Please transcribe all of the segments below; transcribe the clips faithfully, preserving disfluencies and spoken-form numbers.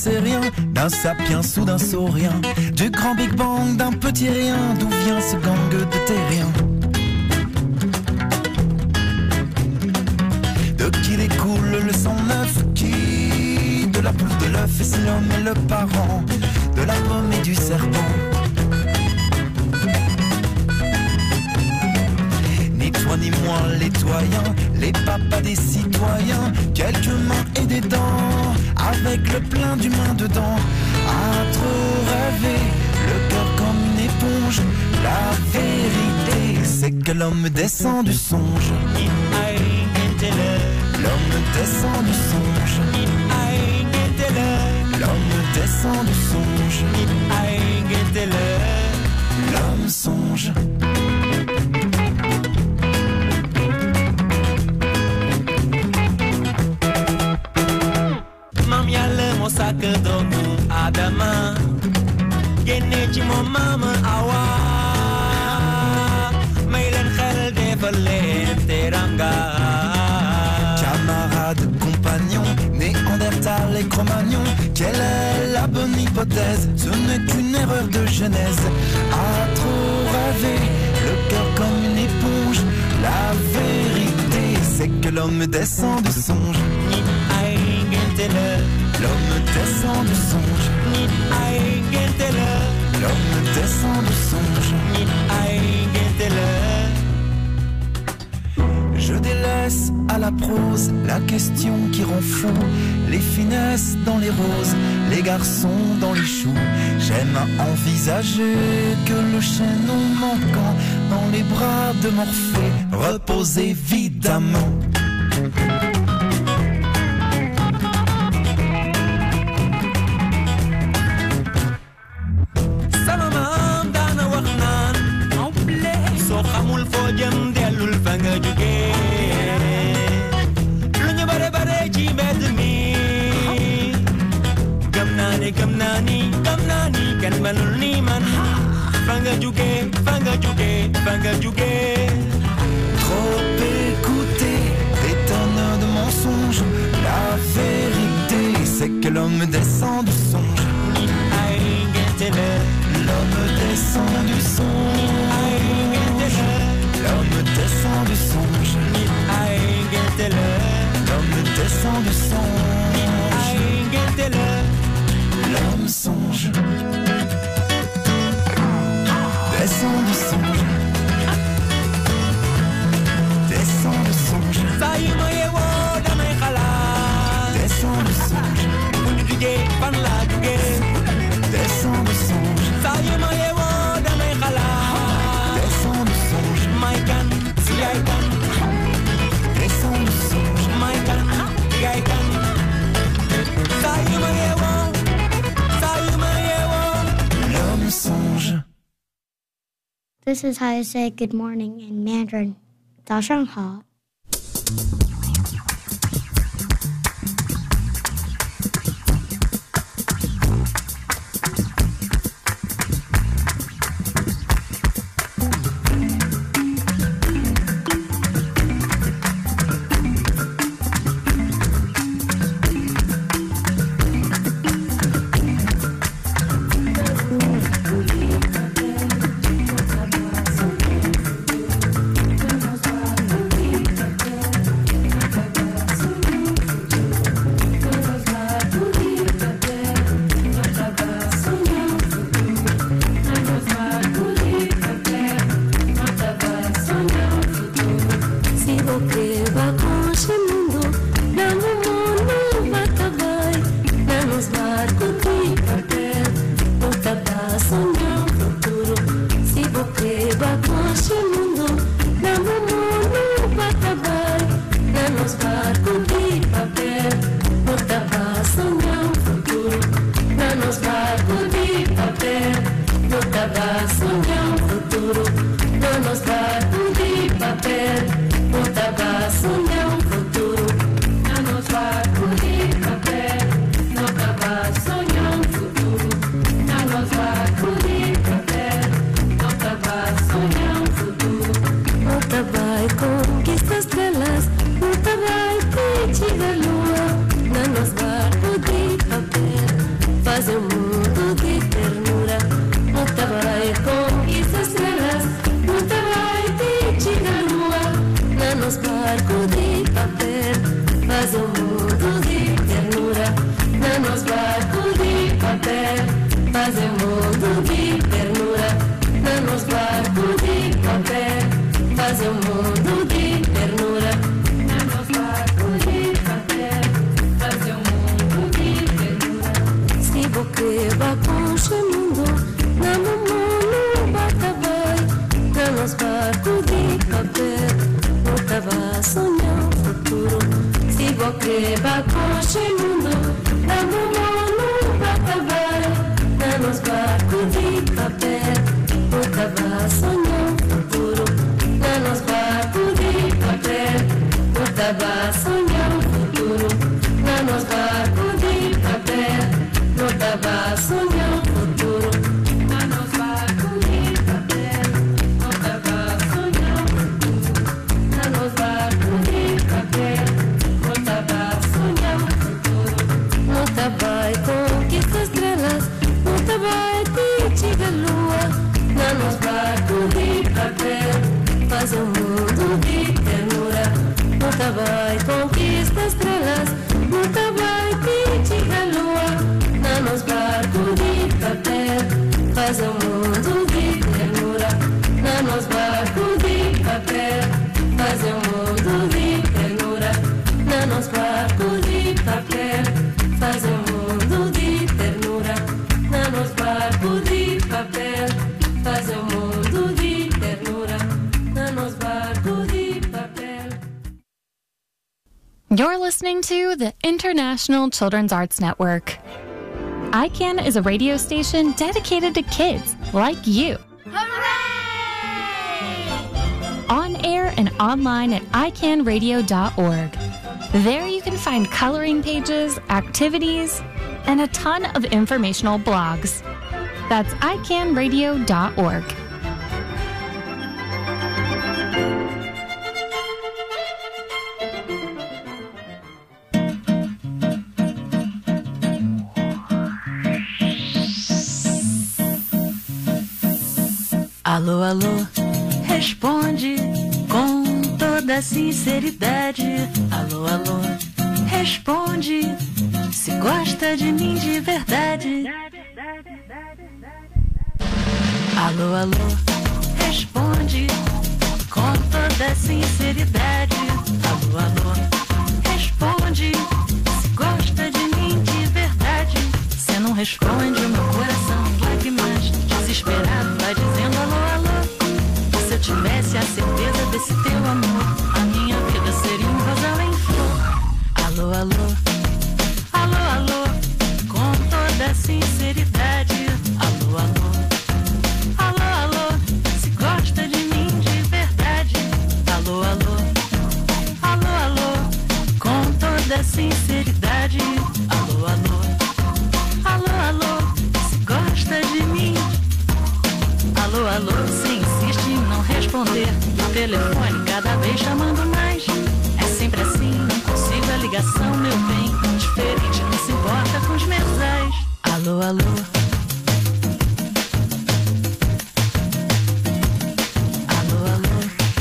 sais rien, d'un sapiens ou d'un saurien, du grand Big Bang, d'un petit rien, d'où vient ce gang de terriens? De qui découle le sang neuf? Qui? De la poule, de l'œuf, et si l'homme est le parent de la pomme et du serpent? Ni toi ni moi les doyens, les papas des citoyens, quelques mains et des dents, avec le plein d'humains dedans. À trop rêver, le cœur comme une éponge, la vérité c'est que l'homme descend du songe. L'homme descend du songe. L'homme descend du songe. L'homme songe. Mam yàlla moo sàkk doomu Adama génne ci moom maama Awa may leen xel defal leen teranga. Camarades, compagnons, Néandertal et Cro-Magnon, quelle est la bonne hypothèse? Ce n'est qu'une erreur de genèse. À trop rêver, le cœur comme une éponge, la vérité c'est que l'homme descend du songe. L'homme descend du songe. L'homme descend du songe. Je délaisse à la prose la question qui rend fou, les finesses dans les roses, les garçons dans les choux. J'aime envisager que le chaînon manquant dans les bras de Morphée repose évidemment. Jëm dellul fa nga jóge lu ñu bare bare ci mbedd mi gëm naa ne gëm naa ni gëm naa ni kenn mënul ni man fa nga jóge fa nga jóge fa nga jóge. Trop écouté des tonnes de mensonges, la vérité c'est que l'homme descend du songe. L'homme descend du songe. L'homme descend du songe. L'homme descend du songe. L'homme songe. Descend du songe. Descend du songe. Descend du songe. Descend du songe. Descend du songe. My gun, see I can. Descend du songe. My gun, see I can. L'homme songe. This is how you say good morning in Mandarin. 早上好。 fazer um mundo de ternura. Na nos barcos de papel, fazer um mundo de ternura. Se boqueba conche mundo, na mamonu batabai. Na nos barcos de papel, botava sonhar o futuro. Se boqueba conche mundo, na mamonu batabai. Na nos barcos de papel, botava sonhar o futuro. Na nos barcos de papel, botava sonhar o futuro. Na nos barcos de papel, botava sonhar o futuro. Na nos barcos de papel, botava sonhar o futuro. Na nos barcos de papel, botava sonhar o futuro. Montabai conquista estrelas, montabai pitiga lua. Na nos barcos de papel, faz um mundo de ternura. Montabai conquista estrelas, montabai pitiga lua. Na nos barcos de papel, faz um mundo de ternura. Na nos barcos de papel, faz um mundo de ternura. Na nos barcos de papel, faz um mundo de ternura. Na nos barcos de papel, faz um mundo de ternura. Na nos barcos de papel. You're listening to the International Children's Arts Network. I CAN is a radio station dedicated to kids like you. Hooray! On air and online at i can radio dot org. There you can find coloring pages, activities, and a ton of informational blogs. That's i can radio dot org. Alô, alô, responde com toda sinceridade. Alô, alô, responde se gosta de mim de verdade. Alô, alô, responde com toda sinceridade. Alô, alô, responde se gosta de mim de verdade. Cê não responde, o meu coração em lágrimas, desesperado vai dizendo alô, alô. Se eu tivesse a certeza desse teu amor, a minha vida seria um rosal em flor. Alô, alô, alô, alô, com toda sinceridade. Alô, alô, alô, alô, se gosta de mim de verdade. Alô, alô, alô, alô, com toda sinceridade. Alô, alô, alô, alô, se gosta de mim. Alô, alô, você insiste em não responder o telefone, cada vez chamando mais. É sempre assim, não consigo a ligação, meu bem. Diferente, não se importa com os mensais. Alô, alô, alô, alô.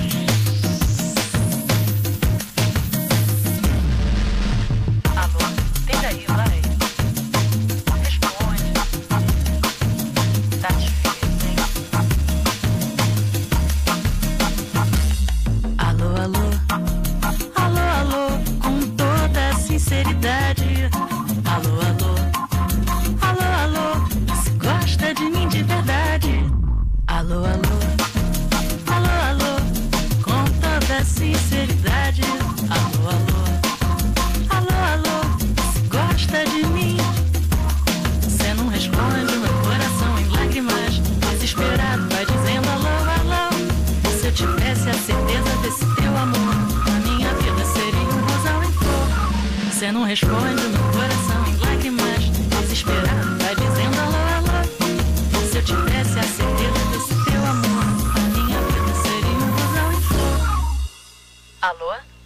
Alô, tem daí, vai. Responde. Tá difícil, hein? Alô, alô, alô, alô, com toda sinceridade. Alô, alô, alô, alô, se gosta de mim de verdade. Alô, alô, alô, alô, com toda sinceridade. Alô, alô, alô, alô, se gosta de mim. Cê não responde, meu coração em lágrimas, desesperado vai dizendo alô, alô. Se eu tivesse a certeza desse teu amor, a minha vida seria um rosal em flor. Cê não responde, meu coração em lágrimas, desesperado vai dizendo alô, alô. Se eu tivesse a certeza desse teu amor, a minha vida seria um rosal em flor. Alô?